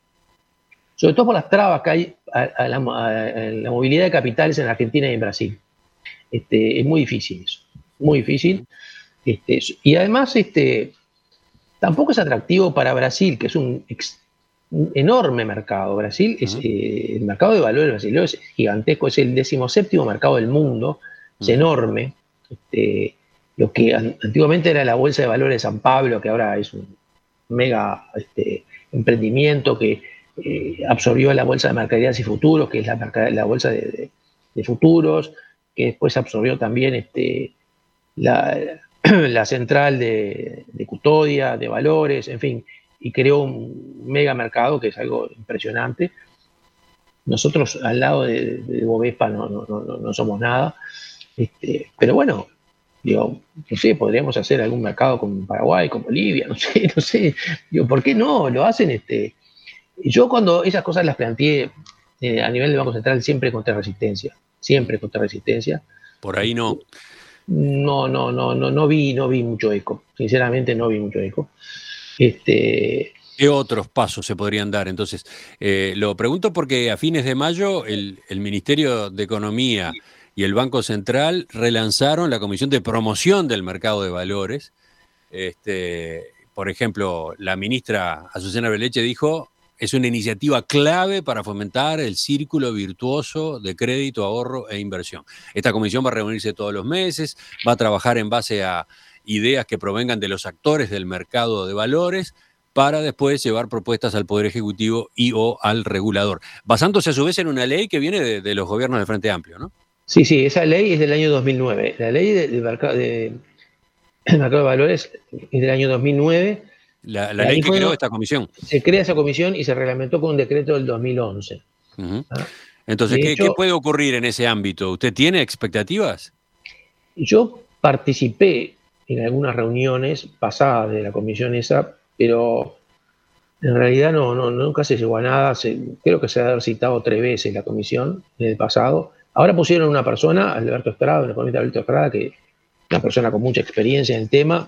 sobre todo por las trabas que hay a, a, la, a la movilidad de capitales en Argentina y en Brasil. Este, es muy difícil eso, muy difícil. Este, y además este, tampoco es atractivo para Brasil, que es un, ex, un enorme mercado. Brasil, es, uh-huh. eh, el mercado de valores brasileño es gigantesco, es el decimoséptimo mercado del mundo, es uh-huh. enorme. Este, lo que an, antiguamente era la Bolsa de Valores de San Pablo, que ahora es un mega este, emprendimiento que Eh, absorbió la bolsa de mercaderías y futuros, que es la, la bolsa de, de, de futuros, que después absorbió también este, la, la central de, de custodia, de valores, en fin, y creó un mega mercado que es algo impresionante. nosotros al lado de, de Bovespa no, no, no, no somos nada. Este, pero bueno, digo, no sé, podríamos hacer algún mercado con Paraguay, con Bolivia, no sé, no sé. Digo, ¿por qué no? Lo hacen. Este, yo cuando esas cosas las planteé eh, a nivel del Banco Central siempre contra resistencia, siempre contra resistencia. Por ahí no. No, no, no, no, no vi, no vi mucho eco. Sinceramente no vi mucho eco. Este, ¿Qué otros pasos se podrían dar? Entonces, eh, lo pregunto porque a fines de mayo el, el Ministerio de Economía y el Banco Central relanzaron la Comisión de Promoción del Mercado de Valores. Este, por ejemplo, la ministra Azucena Beleche dijo, es una iniciativa clave para fomentar el círculo virtuoso de crédito, ahorro e inversión. Esta comisión va a reunirse todos los meses, va a trabajar en base a ideas que provengan de los actores del mercado de valores, para después llevar propuestas al Poder Ejecutivo y o al regulador, basándose a su vez en una ley que viene de, de los gobiernos del Frente Amplio, ¿no? Sí, sí, esa ley es del año dos mil nueve. La ley del de, mercado, de, de mercado de valores es del año dos mil nueve. La, la ley que creó esta comisión. Se crea esa comisión y se reglamentó con un decreto del dos mil once. Uh-huh. ¿Ah? Entonces, ¿qué, hecho, ¿qué puede ocurrir en ese ámbito? ¿Usted tiene expectativas? Yo participé en algunas reuniones pasadas de la comisión esa, pero en realidad no, no, nunca se llegó a nada. Se, creo que se ha citado tres veces la comisión en el pasado. Ahora pusieron una persona, Alberto Estrada, un economista Alberto Estrada, que es una persona con mucha experiencia en el tema.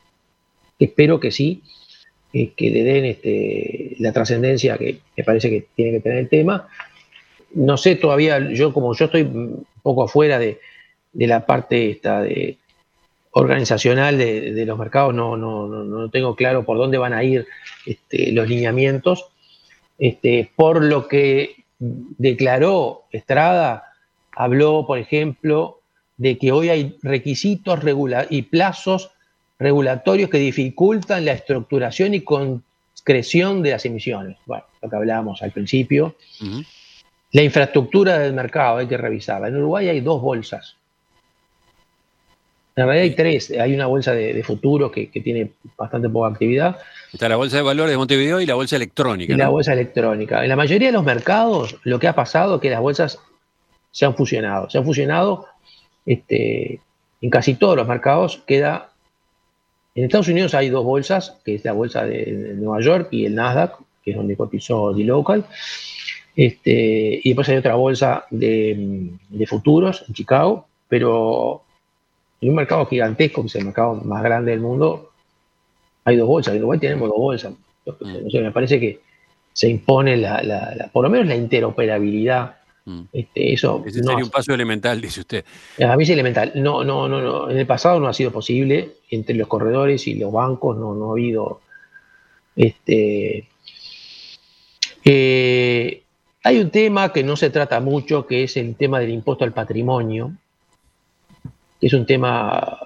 Espero que sí, eh, que le den este, la trascendencia que me parece que tiene que tener el tema. No sé todavía, yo como yo estoy un poco afuera de, de la parte esta de organizacional de, de los mercados, no, no, no, no tengo claro por dónde van a ir este, los lineamientos. Este, por lo que declaró Estrada, habló, por ejemplo, de que hoy hay requisitos regula- y plazos regulatorios que dificultan la estructuración y concreción de las emisiones. Bueno, lo que hablábamos al principio. Uh-huh. La infraestructura del mercado hay que revisarla. En Uruguay hay dos bolsas. En realidad hay tres. Hay una bolsa de, de futuros que, que tiene bastante poca actividad. Está la bolsa de valores de Montevideo y la bolsa electrónica. Y ¿no? la bolsa electrónica. En la mayoría de los mercados lo que ha pasado es que las bolsas se han fusionado. Se han fusionado este, en casi todos los mercados. Queda. En Estados Unidos hay dos bolsas, que es la bolsa de, de Nueva York y el Nasdaq, que es donde cotizó D-Local. Este, y después hay otra bolsa de, de futuros en Chicago, pero en un mercado gigantesco, que es el mercado más grande del mundo, hay dos bolsas. En Uruguay tenemos dos bolsas. No sé, me parece que se impone la, la, la, por lo menos la interoperabilidad. Mm. Este, eso Ese no, sería un paso elemental, dice usted. A mí es elemental. No, no, no, no. En el pasado no ha sido posible. Entre los corredores y los bancos no, no ha habido. Este, eh, hay un tema que no se trata mucho, que es el tema del impuesto al patrimonio, que es un tema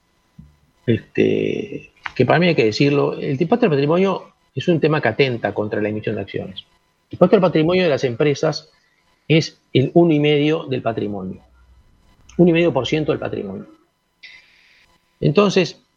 este, que para mí hay que decirlo. El impuesto al patrimonio es un tema que atenta contra la emisión de acciones. El impuesto al patrimonio de las empresas es el uno y medio del patrimonio. Un y medio por ciento del patrimonio. Entonces,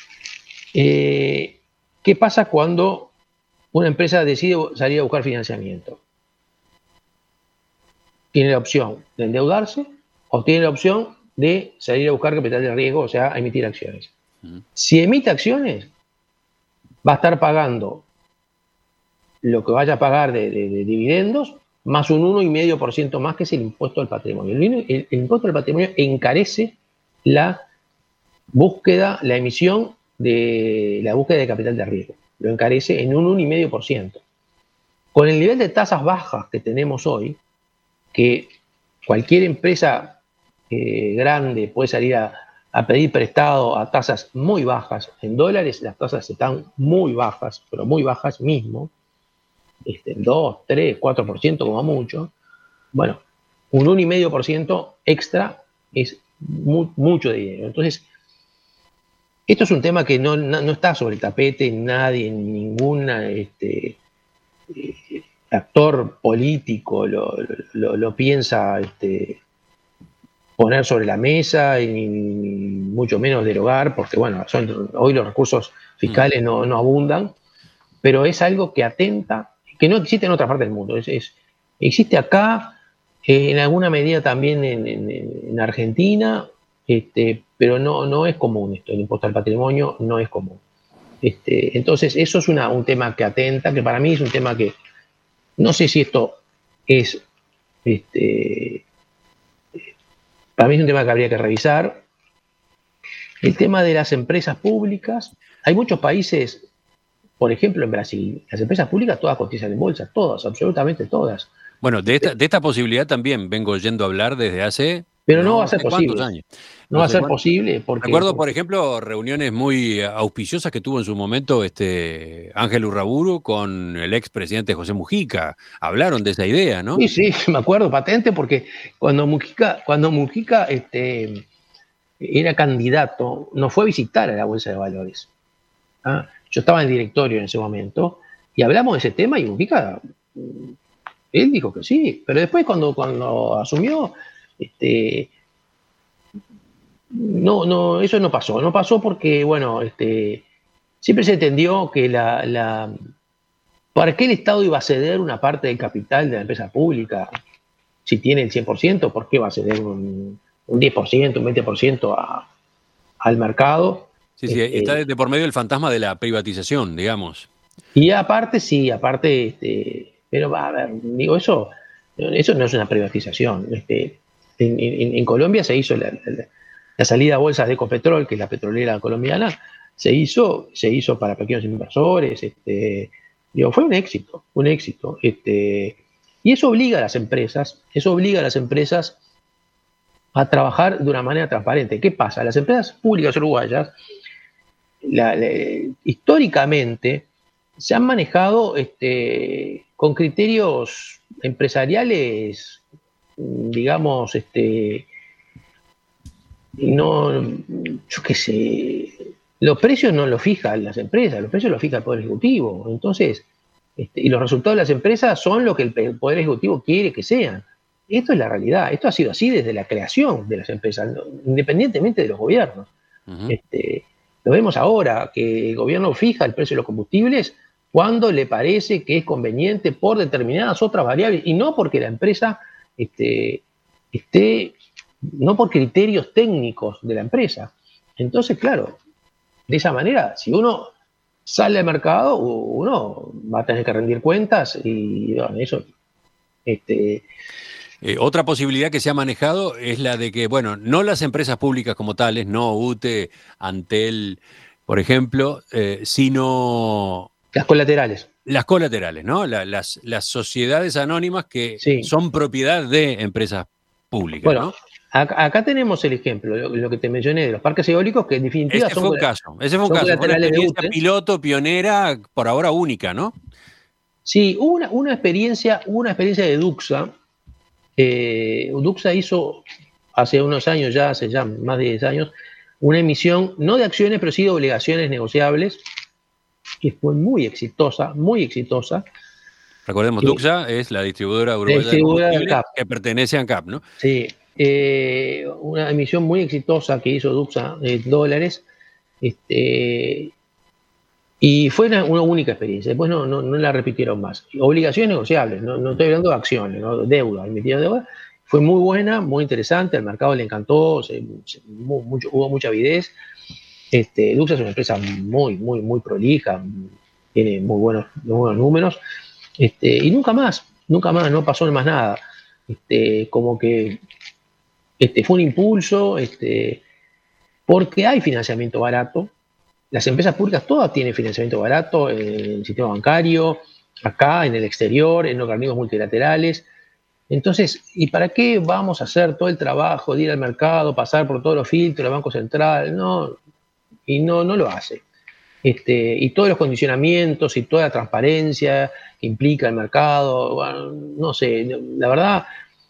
eh, ¿qué pasa cuando una empresa decide salir a buscar financiamiento? Tiene la opción de endeudarse o tiene la opción de salir a buscar capital de riesgo, o sea, a emitir acciones. Uh-huh. Si emite acciones, va a estar pagando lo que vaya a pagar de, de, de dividendos, más un uno y medio por ciento más, que es el impuesto al patrimonio. El, el, el impuesto al patrimonio encarece la búsqueda, la emisión de la búsqueda de capital de riesgo. Lo encarece en un uno y medio por ciento. Con el nivel de tasas bajas que tenemos hoy, que cualquier empresa eh, grande puede salir a, a pedir prestado a tasas muy bajas. En dólares las tasas están muy bajas, pero muy bajas mismo. Este, dos, tres, cuatro por ciento como mucho. Bueno, un uno coma cinco por ciento extra es mu- mucho dinero. Entonces, esto es un tema que no, no, no está sobre el tapete, nadie, ningún este, eh, actor político lo, lo, lo piensa este, poner sobre la mesa, y mucho menos derogar, porque bueno, son, hoy los recursos fiscales no, no abundan, pero es algo que atenta, que no existe en otra parte del mundo. Es, es, Existe acá, eh, en alguna medida también en, en, en Argentina, este, pero no, no es común esto, el impuesto al patrimonio no es común. Este, entonces, eso es una, un tema que atenta, que para mí es un tema que, no sé si esto es, este, para mí es un tema que habría que revisar. El tema de las empresas públicas, hay muchos países, por ejemplo en Brasil, las empresas públicas todas cotizan en bolsa, todas, absolutamente todas. Bueno, de esta, de esta posibilidad también vengo oyendo hablar desde hace Pero no, no va a ser sé cuántos posible. años. No, No va a sé ser cuántos. posible porque... Recuerdo, por porque- ejemplo, reuniones muy auspiciosas que tuvo en su momento este Ángel Urraburu con el expresidente José Mujica. Hablaron de esa idea, ¿no? Sí, sí, me acuerdo patente porque cuando Mujica, cuando Mujica este, era candidato, nos fue a visitar a la Bolsa de Valores. ¿Ah? Yo estaba en el directorio en ese momento y hablamos de ese tema y Mujica, mm, él dijo que sí, pero después cuando, cuando asumió, este, no, no, eso no pasó. No pasó porque, bueno, este, siempre se entendió que la, la, ¿para qué el Estado iba a ceder una parte del capital de la empresa pública? Si tiene el cien por ciento, ¿por qué va a ceder un, un diez por ciento, un veinte por ciento a, al mercado? Sí, sí, Este, está de por medio el fantasma de la privatización, digamos. y aparte, sí, aparte, este, pero va a ver, digo, eso, eso no es una privatización. Este, en, en- en Colombia se hizo la, la- la salida a bolsas de Ecopetrol, que es la petrolera colombiana, se hizo, se hizo para pequeños inversores, este, digo, fue un éxito, un éxito. Este, y eso obliga a las empresas, eso obliga a las empresas a trabajar de una manera transparente. ¿Qué pasa? Las empresas públicas uruguayas, la- la- históricamente, se han manejado este, con criterios empresariales, digamos, este, no, yo qué sé, los precios no los fijan las empresas, los precios los fija el Poder Ejecutivo. Entonces, este, y los resultados de las empresas son lo que el pe- Poder Ejecutivo quiere que sean. Esto es la realidad, esto ha sido así desde la creación de las empresas, no- independientemente de los gobiernos. Ujú. Este, lo vemos ahora, que el gobierno fija el precio de los combustibles cuando le parece que es conveniente por determinadas otras variables y no porque la empresa este, esté, no por criterios técnicos de la empresa. Entonces, claro, de esa manera, si uno sale al mercado, uno va a tener que rendir cuentas y bueno, eso, este, Eh, otra posibilidad que se ha manejado es la de que, bueno, no las empresas públicas como tales, no UTE, Antel, por ejemplo, eh, sino las colaterales. las colaterales, ¿no? La- las, las sociedades anónimas que Sí. son propiedad de empresas públicas, Bueno, ¿no? acá, acá tenemos el ejemplo, lo, lo que te mencioné de los parques eólicos, que en definitiva Ese son, fue un cola- caso, ese fue un son caso, fue una colaterales de experiencia UTE. piloto, pionera, por ahora única, ¿no? Sí, hubo una, una experiencia, hubo una experiencia de Duxa. Eh, Duxa hizo hace unos años, ya hace ya más de diez años, una emisión, no de acciones, pero sí de obligaciones negociables, que fue muy exitosa, muy exitosa. Recordemos, Sí. Duxa es la distribuidora uruguaya de distribuidora de combustibles ANCAP. que pertenece a ANCAP, ¿no? Sí, eh, una emisión muy exitosa que hizo Duxa en dólares. Este, y fue una, una única experiencia, después no, no, no la repitieron más. Obligaciones negociables, no, no estoy hablando de acciones, ¿no? Deuda, emitida deuda. Fue muy buena, muy interesante, al mercado le encantó, se, se, mucho, hubo mucha avidez. Este, Duxa es una empresa muy, muy, muy prolija, tiene muy buenos, muy buenos números, este, y nunca más, nunca más, no pasó más nada. Este, como que este, fue un impulso, este, porque hay financiamiento barato. Las empresas públicas todas tienen financiamiento barato en el sistema bancario, acá, en el exterior, en organismos multilaterales. Entonces, ¿y para qué vamos a hacer todo el trabajo de ir al mercado, pasar por todos los filtros del Banco Central? No, y no, no lo hace. Este, y todos los condicionamientos y toda la transparencia que implica el mercado, bueno, no sé, la verdad.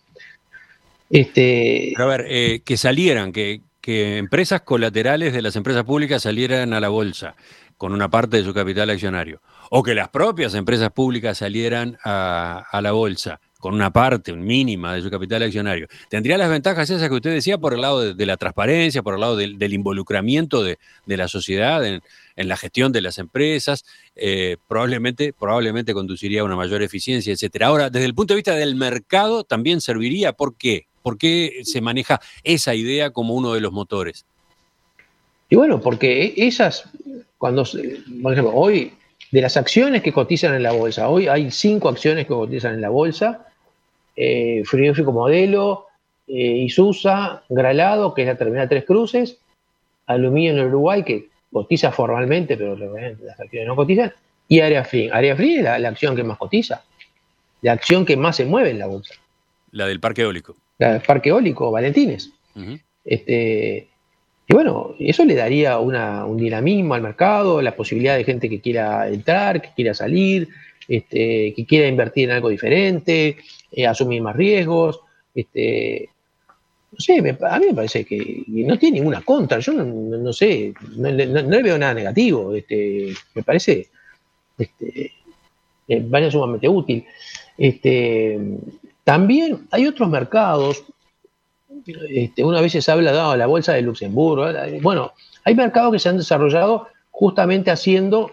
Este, Pero a ver, eh, que salieran, que, que empresas colaterales de las empresas públicas salieran a la bolsa con una parte de su capital accionario, o que las propias empresas públicas salieran a, a la bolsa con una parte mínima de su capital accionario, tendría las ventajas esas que usted decía por el lado de, de la transparencia, por el lado del, del involucramiento de, de la sociedad en, en la gestión de las empresas, eh, probablemente, probablemente conduciría a una mayor eficiencia, etcétera. Ahora, desde el punto de vista del mercado, también serviría. ¿Por qué? ¿Por qué se maneja esa idea como uno de los motores? Y bueno, porque esas, cuando, por ejemplo, hoy, de las acciones que cotizan en la bolsa, hoy hay cinco acciones que cotizan en la bolsa, eh, Frigorífico Modelo, eh, Isusa, Gralado, que es la terminal Tres Cruces, Aluminio en Uruguay, que cotiza formalmente, pero las acciones no cotizan, y Área Frin. Área Frin es la, la acción que más cotiza, la acción que más se mueve en la bolsa. La del parque eólico. La del parque eólico, Valentines. Uh-huh. Este, y bueno, eso le daría una, un dinamismo al mercado, la posibilidad de gente que quiera entrar, que quiera salir, este, que quiera invertir en algo diferente, eh, asumir más riesgos. Este, no sé, me, a mí me parece que no tiene ninguna contra. Yo no, no, no sé, no, no, no le veo nada negativo. Este, me parece este, eh, vaya sumamente útil. Este, también hay otros mercados. Este, una vez se habla de la bolsa de Luxemburgo. Bueno, hay mercados que se han desarrollado justamente haciendo,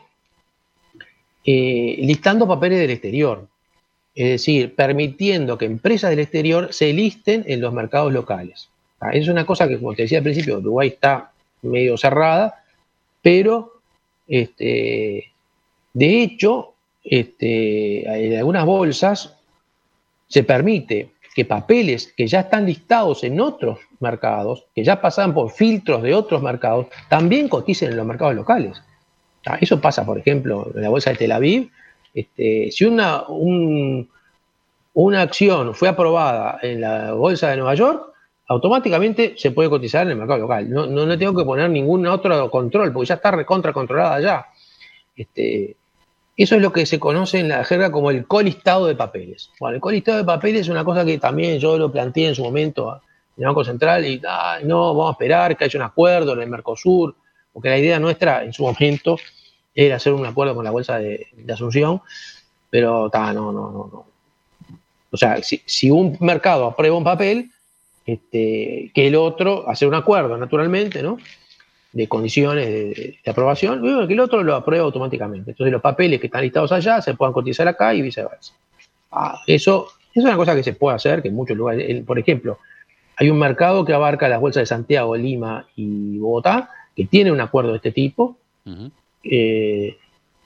eh, listando papeles del exterior. Es decir, permitiendo que empresas del exterior se listen en los mercados locales. Es una cosa que, como te decía al principio, Uruguay está medio cerrada, pero este, de hecho, este, en algunas bolsas se permite que papeles que ya están listados en otros mercados, que ya pasan por filtros de otros mercados, también coticen en los mercados locales. Eso pasa, por ejemplo, en la bolsa de Tel Aviv. Este, si una, un, una acción fue aprobada en la bolsa de Nueva York, automáticamente se puede cotizar en el mercado local. No, no, no tengo que poner ningún otro control, porque ya está recontra controlada ya. Este, eso es lo que se conoce en la jerga como el colistado de papeles. Bueno, el colistado de papeles es una cosa que también yo lo planteé en su momento en el Banco Central y ah, no, vamos a esperar que haya un acuerdo en el Mercosur, porque la idea nuestra en su momento era hacer un acuerdo con la bolsa de, de Asunción, pero ta, no, no, no, no. O sea, si, si un mercado aprueba un papel, este, que el otro, hacer un acuerdo naturalmente, ¿no?, de condiciones de, de aprobación, que el otro lo aprueba automáticamente. Entonces los papeles que están listados allá se puedan cotizar acá y viceversa. Ah, eso, eso es una cosa que se puede hacer, que en muchos lugares, el, por ejemplo, hay un mercado que abarca las bolsas de Santiago, Lima y Bogotá, que tiene un acuerdo de este tipo. Uh-huh. eh,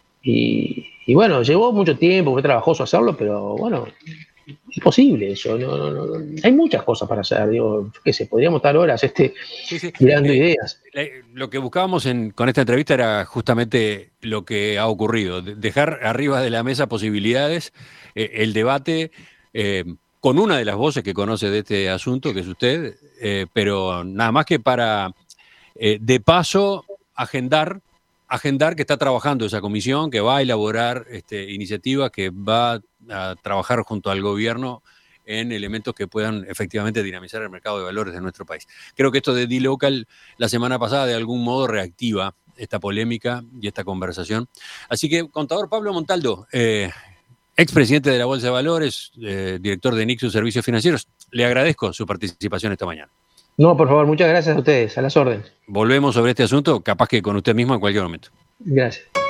y, y bueno, llevó mucho tiempo, fue trabajoso hacerlo, pero bueno, es posible eso. No, no, no, hay muchas cosas para hacer. Digo, qué sé, podríamos estar horas este, sí, sí. tirando eh, ideas. Eh, lo que buscábamos en, con esta entrevista era justamente lo que ha ocurrido, dejar arriba de la mesa posibilidades, eh, el debate eh, con una de las voces que conoce de este asunto, que es usted, eh, pero nada más que para, eh, de paso, agendar agendar que está trabajando esa comisión, que va a elaborar este, iniciativas, que va a trabajar junto al gobierno en elementos que puedan efectivamente dinamizar el mercado de valores de nuestro país. Creo que esto de D-Local la semana pasada de algún modo reactiva esta polémica y esta conversación. Así que, contador Pablo Montaldo, eh, expresidente de la Bolsa de Valores, eh, director de Nixus Servicios Financieros, le agradezco su participación esta mañana. No, por favor, muchas gracias a ustedes, a las órdenes. Volvemos sobre este asunto, capaz que con usted mismo en cualquier momento. Gracias.